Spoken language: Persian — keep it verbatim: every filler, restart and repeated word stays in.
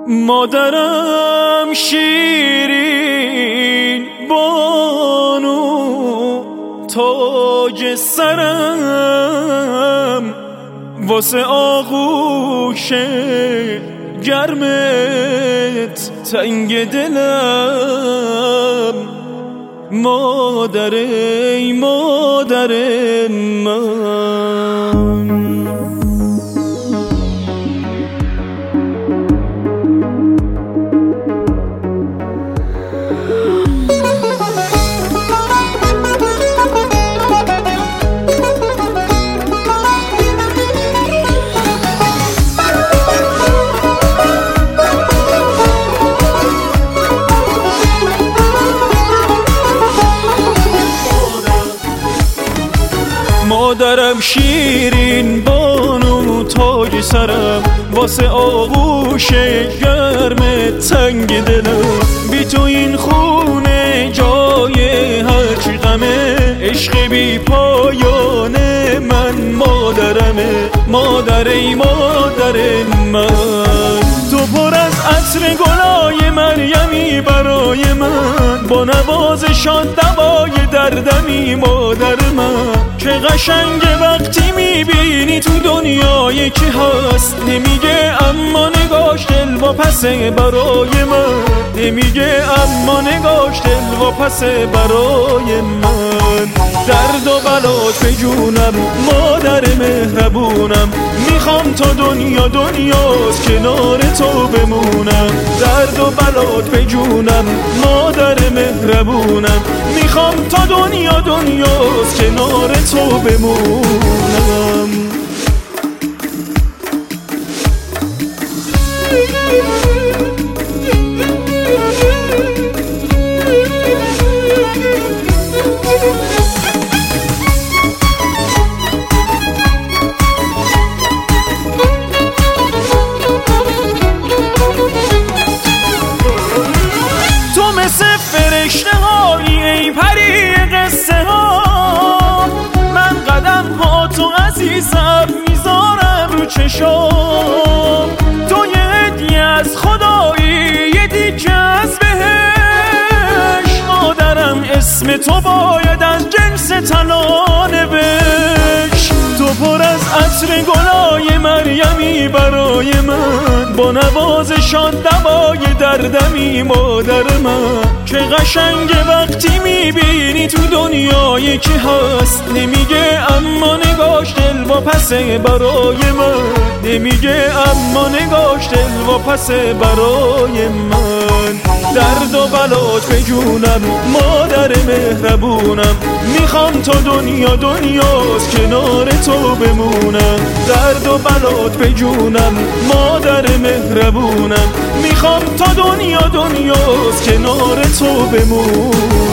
مادرم شیرین بانو تاج سرم، واسه آغوش گرمت تنگ دلم. مادر ای مادر من، مادرم شیرین بانو تاج سرم، واسه آغوش گرم تنگ دلم. بی تو این خونه جای هرچی غمه، عشق بی پایانه من مادرمه. مادر ای مادر من، تو پر از عطر گلای مریمی برای من، با نوازشان دوای دردمی مادر من. که قشنگه وقتی میبینی تو دنیای کی هست، نمیگه اما نگاش دل و پسه برای من، نمیگه اما نگاش دل و پسه برای من. درد و بلات به جونم مادر مهربونم، میخوام تا دنیا دنیاست کنار تو بمونم. درد و بلات به جونم مادر مهربونم، میخوام تا دنیا دنیاست کنار تو بمونم. فرشته هایی ای پری قصه ها، من قدم ها تو عزیزم میذارم رو چشام. تو یه هدیه از خدایی، یه دیگه از بهش. مادرم اسم تو باید از جنس طلا نوشت. تو پر از عطر گلای مریمی برای من، با نوازشان دوای دردمی مادر من. که قشنگه وقتی میبینی تو دنیای کی هست، نمیگه اما نگاش دل و پسه برای من، نمیگه اما نگاش دل و پسه برای من. درد و بلات به جونم مادر مهربونم، میخوام تا دنیا دنیاست کنار تو بمونم. درد و بلات به جونم مادر مهربونم، میخوام تا دنیا دنیاست کنار تو بمونم.